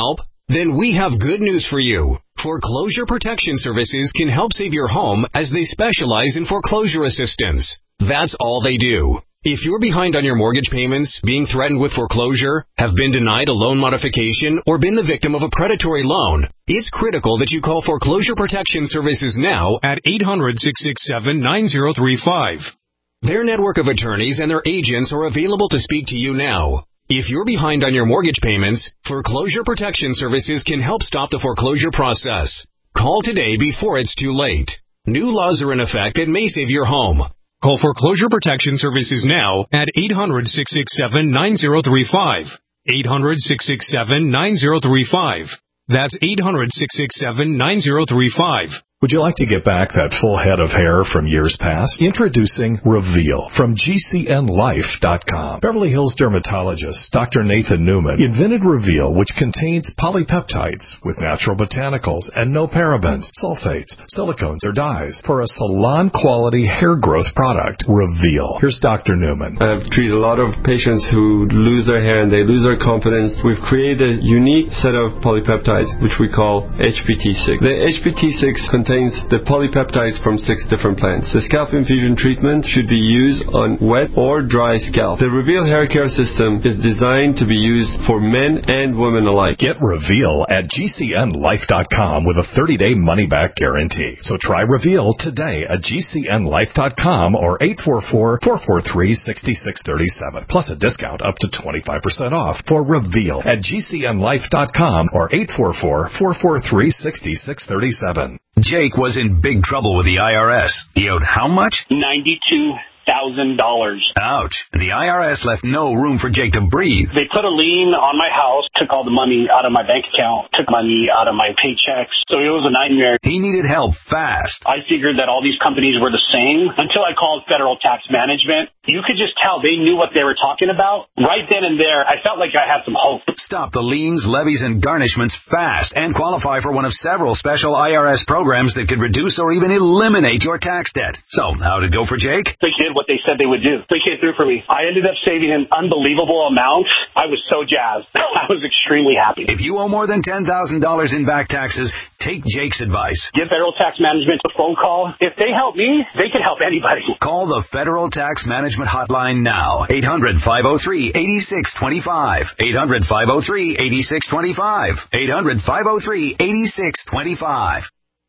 Then we have good news for you. Foreclosure Protection Services can help save your home as they specialize in foreclosure assistance. That's all they do. If you're behind on your mortgage payments, being threatened with foreclosure, have been denied a loan modification, or been the victim of a predatory loan, it's critical that you call Foreclosure Protection Services now at eight hundred, six six seven, nine zero three five. Their network of attorneys and their agents are available to speak to you now. If you're behind on your mortgage payments, Foreclosure Protection Services can help stop the foreclosure process. Call today before it's too late. New laws are in effect that may save your home. Call Foreclosure Protection Services now at eight hundred, six six seven, nine zero three five. eight hundred, six six seven, nine zero three five. That's eight hundred, six six seven, nine zero three five. Would you like to get back that full head of hair from years past? Introducing Reveal from G C N life dot com. Beverly Hills dermatologist Doctor Nathan Newman invented Reveal, which contains polypeptides with natural botanicals and no parabens, sulfates, silicones, or dyes for a salon-quality hair growth product. Reveal. Here's Doctor Newman. I've treated a lot of patients who lose their hair and they lose their confidence. We've created a unique set of polypeptides, which we call H P T six. The H P T six contains contains the polypeptides from six different plants. The scalp infusion treatment should be used on wet or dry scalp. The Reveal hair care system is designed to be used for men and women alike. Get Reveal at G C N life dot com with a thirty-day money-back guarantee. So try Reveal today at G C N life dot com or eight four four, four four three, six six three seven. Plus a discount up to twenty-five percent off for Reveal at G C N life dot com or eight four four, four four three, six six three seven. Jake was in big trouble with the I R S. He owed how much? ninety-two thousand dollars. Ouch. The I R S left no room for Jake to breathe. They put a lien on my house, took all the money out of my bank account, took money out of my paychecks. So it was a nightmare. He needed help fast. I figured that all these companies were the same until I called Federal Tax Management. You could just tell they knew what they were talking about. Right then and there, I felt like I had some hope. Stop the liens, levies, and garnishments fast and qualify for one of several special I R S programs that could reduce or even eliminate your tax debt. So, how'd it go for Jake? They did what they said they would do. They came through for me. I ended up saving an unbelievable amount. I was so jazzed. I was extremely happy. If you owe more than ten thousand dollars in back taxes, take Jake's advice. Give Federal Tax Management a phone call. If they help me, they can help anybody. Call the Federal Tax Management Hotline now. eight hundred, five oh three, eight six two five. eight hundred, five oh three, eight six two five. eight hundred, five oh three, eight six two five.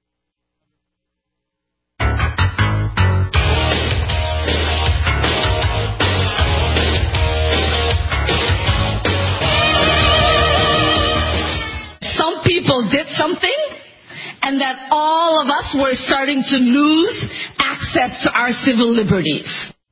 Some people did something, and that all of us were starting to lose access to our civil liberties.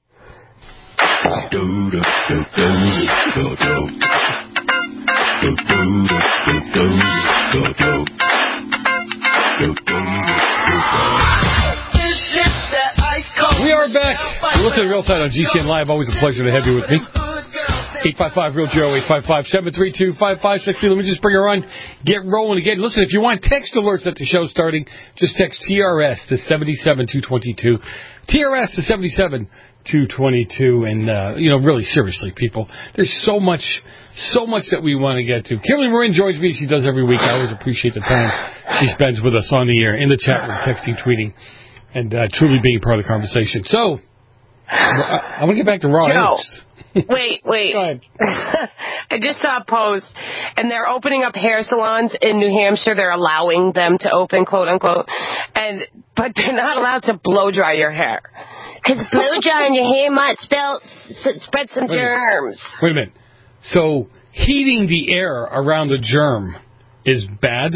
We are back. You're listening to Real Time on G C N Live. Always a pleasure to have you with me. eight five five, real Joe, eight five five, seven three two, five five six two. Let me just bring her on, get rolling again. Listen, if you want text alerts at the show starting, just text T R S to seven seven two two two. T R S to seven seven two two two. And, uh, you know, really, seriously, people, there's so much, so much that we want to get to. Kimberly Marin joins me. She does every week. I always appreciate the time she spends with us on the air, in the chat room, texting, tweeting, and uh, truly being part of the conversation. So, I, I want to get back to raw Joe. eggs. Wait, wait. I just saw a post, and they're opening up hair salons in New Hampshire. They're allowing them to open, quote unquote, and but they're not allowed to blow dry your hair. Because blow drying your hair might spell, s- spread some Wait germs. Wait a minute. So heating the air around a germ is bad?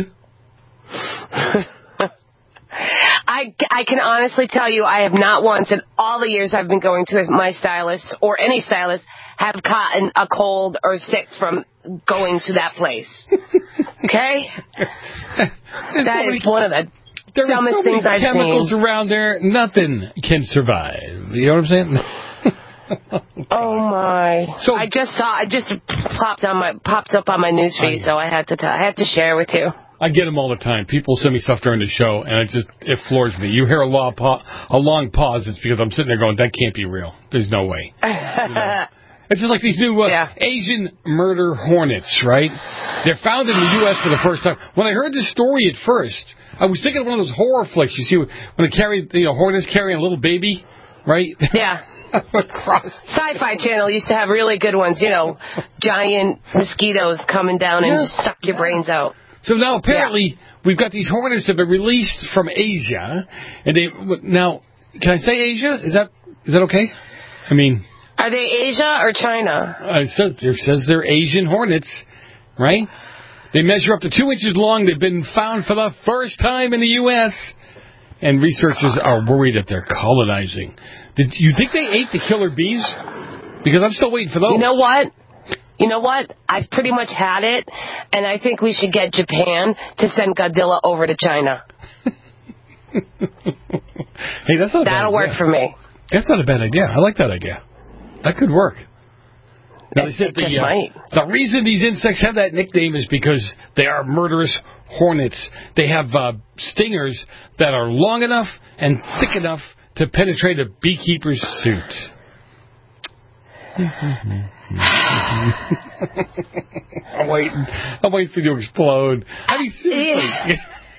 I, I can honestly tell you I have not once in all the years I've been going to my stylist or any stylist have caught a cold or sick from going to that place. Okay? That is one of the There dumbest are so many things I've chemicals seen. around there, nothing can survive. You know what I'm saying? Oh my! So I just saw it just popped on my popped up on my newsfeed, so I had to t- I had to share with you. I get them all the time. People send me stuff during the show, and it just it floors me. You hear a long, pa- a long pause, it's because I'm sitting there going, that can't be real. There's no way. You know? It's just like these new uh, yeah. Asian murder hornets, right? They're found in the U S for the first time. When I heard this story at first, I was thinking of one of those horror flicks. You see, when they carry, you know, hornets carrying a little baby, right? Yeah. Sci-Fi Channel used to have really good ones, you know, giant mosquitoes coming down and yes. suck your brains out. So now apparently yeah. we've got these hornets that have been released from Asia, and they now can I say Asia? Is that is that okay? I mean, are they Asia or China? Uh, it says it says they're Asian hornets, right? They measure up to two inches long. They've been found for the first time in the U S, and researchers are worried that they're colonizing. Did you think they ate the killer bees? Because I'm still waiting for those. You know what? You know what? I've pretty much had it, and I think we should get Japan to send Godzilla over to China. Hey, that's not a That'll bad work idea. for me. That's not a bad idea. I like that idea. That could work. Now, they said it the, just uh, might. the reason these insects have that nickname is because they are murderous hornets. They have uh, stingers that are long enough and thick enough to penetrate a beekeeper's suit. I'm waiting. I'm waiting for you to explode. I mean, seriously.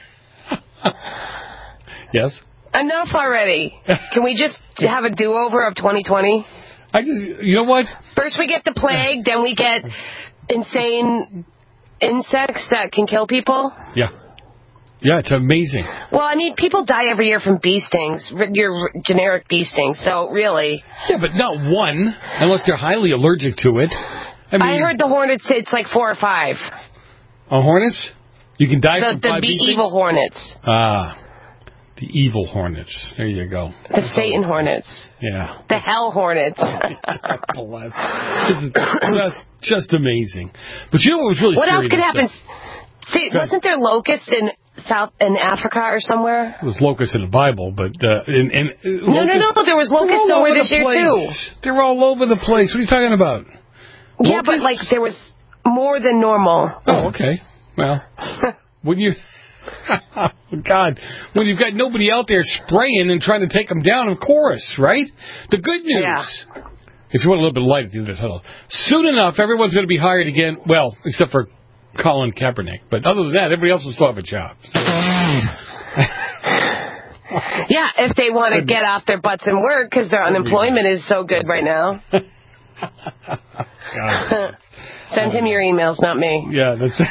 Yes? Enough already. Can we just have a do-over of twenty twenty? I just, you know what? First we get the plague, then we get insane insects that can kill people. Yeah. Yeah, it's amazing. Well, I mean, people die every year from bee stings, your generic bee stings, so really. Yeah, but not one, unless they're highly allergic to it. I mean, I heard the hornets, it's like four or five. Oh, hornets? You can die the, from the five bee bee stings? evil hornets. Ah, the evil hornets. There you go. The Satan hornets. Yeah. The hell hornets. Bless. This is just, just amazing. But you know what was really What scary? else could happen? That, See, wasn't there locusts in South in Africa or somewhere? It was locusts in the Bible, but uh, in, in, uh, no, locusts, no, no. There was locusts somewhere this year place. too. They're all over the place. What are you talking about? Yeah, Locusts? but like there was more than normal. Oh, okay. Well, when you, oh, God, when you've got nobody out there spraying and trying to take them down, of course, right? The good news. Yeah. If you want a little bit of light at the end of the tunnel, soon enough, everyone's going to be hired again. Well, except for Colin Kaepernick, but other than that, everybody else will still have a job. Yeah, if they want to get off their butts and work because their unemployment is so good right now. Send him your emails, not me. Yeah, that's.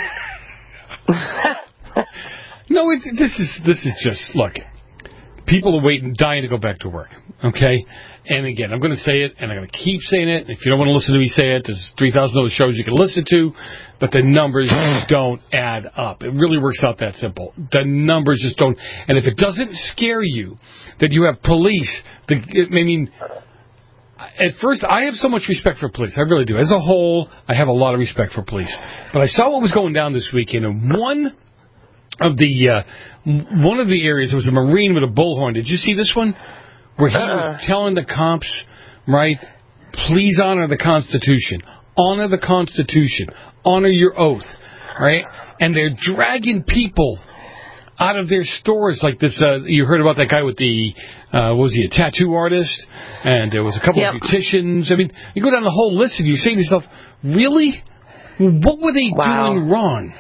No, it's, this is this is just look. People are waiting, dying to go back to work. Okay, and again, I'm going to say it, and I'm going to keep saying it. If you don't want to listen to me say it, there's three thousand other shows you can listen to, but the numbers don't add up. It really works out that simple. The numbers just don't. And if it doesn't scare you that you have police, the, I mean. At first, I have so much respect for police. I really do. As a whole, I have a lot of respect for police. But I saw what was going down this weekend, and one of the uh, one of the areas, there was a Marine with a bullhorn. Did you see this one? Where he was telling the cops, right, please honor the Constitution. Honor the Constitution. Honor your oath. Right? And they're dragging people out of their stores like this. Uh, you heard about that guy with the, uh, what was he, a tattoo artist? And there was a couple yep. of beauticians. I mean, you go down the whole list and you're saying to yourself, really? What were they wow. doing wrong?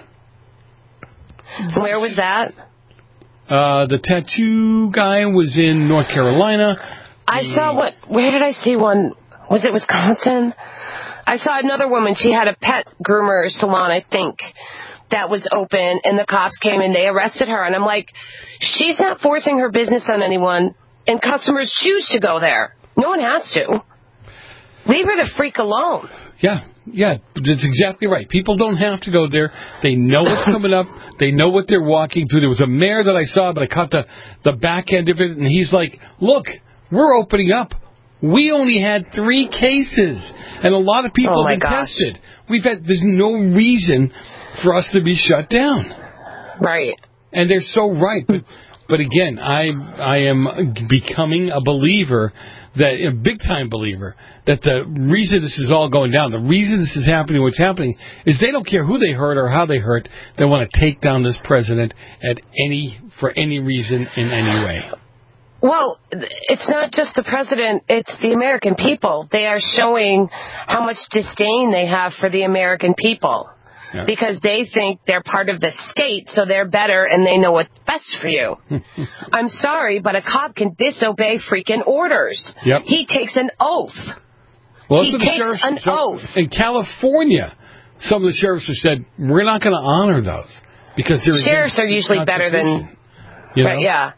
Where was that? Uh, the tattoo guy was in North Carolina. I the, saw what, where did I see one? Was it Wisconsin? I saw another woman. She had a pet groomer salon, I think, that was open, and the cops came and they arrested her. And I'm like, she's not forcing her business on anyone, and customers choose to go there. No one has to. Leave her the freak alone. Yeah, yeah, that's exactly right. People don't have to go there. They know what's coming up. They know what they're walking through. There was a mayor that I saw, but I caught the, the back end of it, and he's like, look, we're opening up. We only had three cases, and a lot of people oh have been gosh. tested. We've had, there's no reason for us to be shut down. Right. And they're so right. But but again, I I am becoming a believer, that a big-time believer, that the reason this is all going down, the reason this is happening, what's happening, is they don't care who they hurt or how they hurt. They want to take down this president at any for any reason in any way. Well, it's not just the president, it's the American people. They are showing how much disdain they have for the American people. Yeah. Because they think they're part of the state, so they're better and they know what's best for you. I'm sorry, but a cop can disobey freaking orders. Yep. He takes an oath. Well, he takes an so oath. In California, some of the sheriffs have said, we're not going to honor those. Because sheriffs are usually better than... You know? Right, yeah.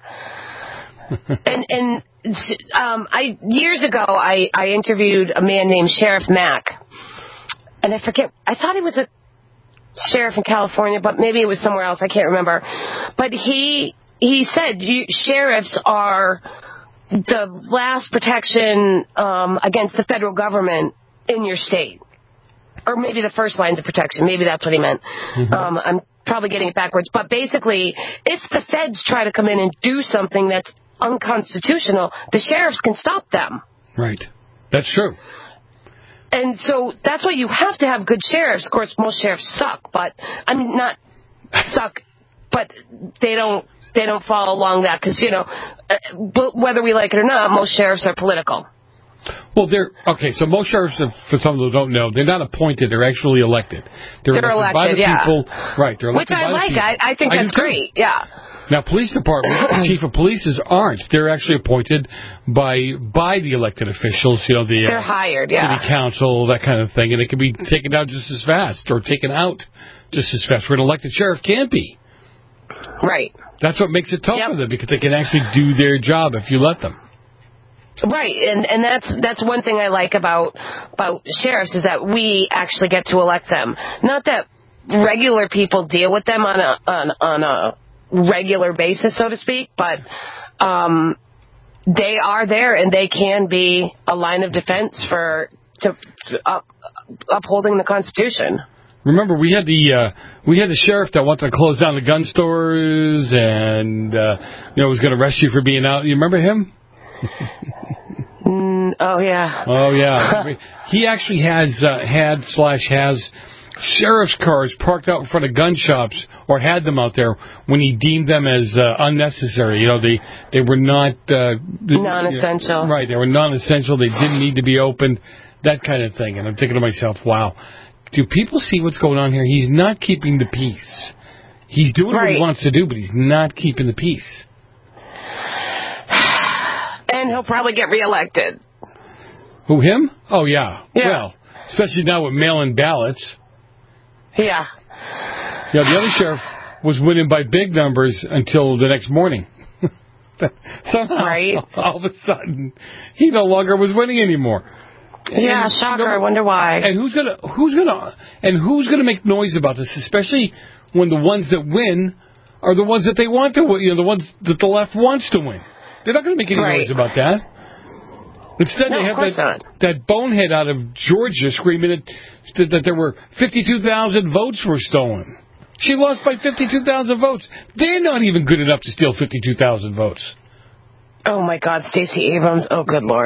and and um, I years ago, I, I interviewed a man named Sheriff Mack. And I forget, I thought he was a sheriff in California, but maybe it was somewhere else. I can't remember. But he he said you, sheriffs are the last protection um, against the federal government in your state. Or maybe the first lines of protection. Maybe that's what he meant. Mm-hmm. Um, I'm probably getting it backwards. But basically, if the feds try to come in and do something that's unconstitutional, the sheriffs can stop them. Right. That's true. And so that's why you have to have good sheriffs. Of course, most sheriffs suck, but I mean, not suck, but they don't they don't follow along that because, you know, but whether we like it or not, most sheriffs are political. Well, they're okay. So most sheriffs, for some who don't know, they're not appointed; they're actually elected. They're, they're elected, by the yeah. people, right? They're elected Which I by like. the people. I, I think I that's great. Yeah. Now, police departments, the chief of polices aren't. They're actually appointed by by the elected officials. You know, the they're uh, hired, yeah. city council, that kind of thing, and it can be taken down just as fast or taken out just as fast. Where an elected sheriff can't be. Right. That's what makes it tough yep. for them because they can actually do their job if you let them. Right, and and that's that's one thing I like about about sheriffs is that we actually get to elect them. Not that regular people deal with them on a on on a regular basis, so to speak, but um, they are there and they can be a line of defense for to, to up, upholding the Constitution. Remember, we had the uh, we had the sheriff that wanted to close down the gun stores and uh, you know was going to arrest you for being out. You remember him? mm, oh yeah. Oh yeah. He actually has uh, had slash has sheriff's cars parked out in front of gun shops or had them out there when he deemed them as uh, unnecessary. You know, they they were not uh, non-essential. You know, right. They were non-essential. They didn't need to be opened. That kind of thing. And I'm thinking to myself, wow. Do people see what's going on here? He's not keeping the peace. He's doing right. what he wants to do, but he's not keeping the peace. And he'll probably get reelected. Who, him? Oh, yeah. yeah. Well, especially now with mail-in ballots. Yeah. Yeah, the other sheriff was winning by big numbers until the next morning. Somehow, right. all of a sudden, he no longer was winning anymore. Yeah, and, shocker. You know, I wonder why. And who's gonna who's gonna and who's gonna make noise about this? Especially when the ones that win are the ones that they want to win. You know, the ones that the left wants to win. They're not going to make any right. noise about that. Instead, no, they have that not. that bonehead out of Georgia screaming that, that there were fifty-two thousand votes were stolen. She lost by fifty-two thousand votes. They're not even good enough to steal fifty-two thousand votes. Oh my God, Stacey Abrams! Oh, good Lord.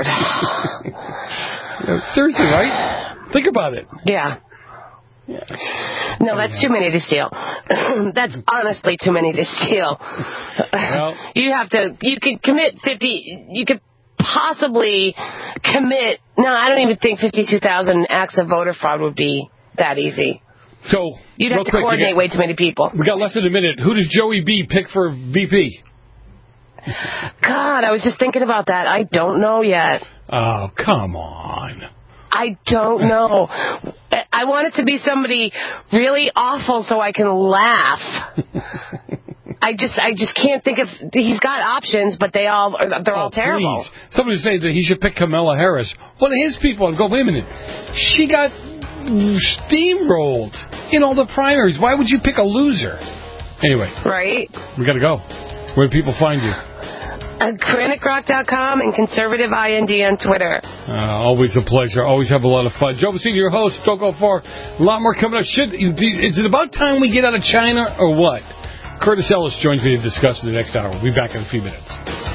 Seriously, right? Think about it. Yeah. yeah. No, that's too many to steal. That's honestly too many to steal. Well, you have to, you could commit fifty, you could possibly commit, no, I don't even think fifty-two thousand acts of voter fraud would be that easy. So, you'd have to quick, coordinate got, way too many people. We got less than a minute. Who does Joey B pick for V P? God, I was just thinking about that. I don't know yet. Oh, come on. I don't know. I want it to be somebody really awful so I can laugh. I just I just can't think of... He's got options, but they all, they're oh, all terrible. Please. Somebody say that he should pick Kamala Harris. One of his people would go, wait a minute. She got steamrolled in all the primaries. Why would you pick a loser? Anyway. Right. We got to go. Where do people find you? Uh, Krennic Rock dot com and Conservative I N D on Twitter. Uh, always a pleasure. Always have a lot of fun. Joe Messina, your host. Don't go far. A lot more coming up. Should, is it about time we get out of China or what? Curtis Ellis joins me to discuss in the next hour. We'll be back in a few minutes.